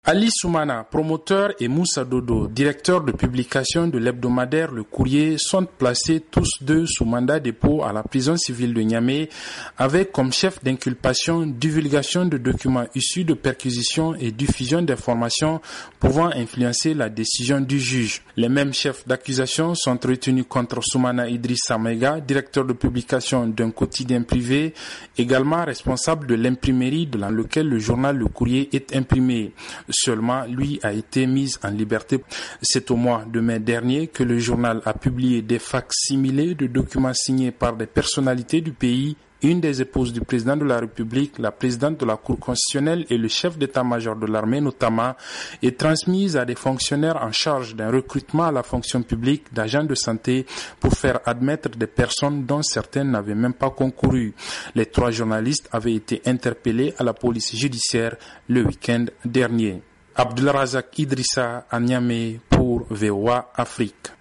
Ali Soumana, promoteur, et Moussa Dodo, directeur de publication de l'hebdomadaire Le Courrier, sont placés tous deux sous mandat de dépôt à la prison civile de Niamey, avec comme chef d'inculpation divulgation de documents issus de perquisitions et diffusion d'informations pouvant influencer la décision du juge. Les mêmes chefs d'accusation sont retenus contre Soumana Idrissa Maïga, directeur de publication d'un quotidien privé, également responsable de l'imprimerie dans laquelle le journal Le Courrier est imprimé. Seulement, lui a été mis en liberté. C'est au mois de mai dernier que le journal a publié des fac-similés de documents signés par des personnalités du pays, une des épouses du président de la République, la présidente de la Cour constitutionnelle et le chef d'état-major de l'armée notamment, et transmise à des fonctionnaires en charge d'un recrutement à la fonction publique d'agents de santé pour faire admettre des personnes dont certaines n'avaient même pas concouru. Les 3 journalistes avaient été interpellés à la police judiciaire le week-end dernier. Abdulrazak Idrissa à Niamey pour VOA Afrique.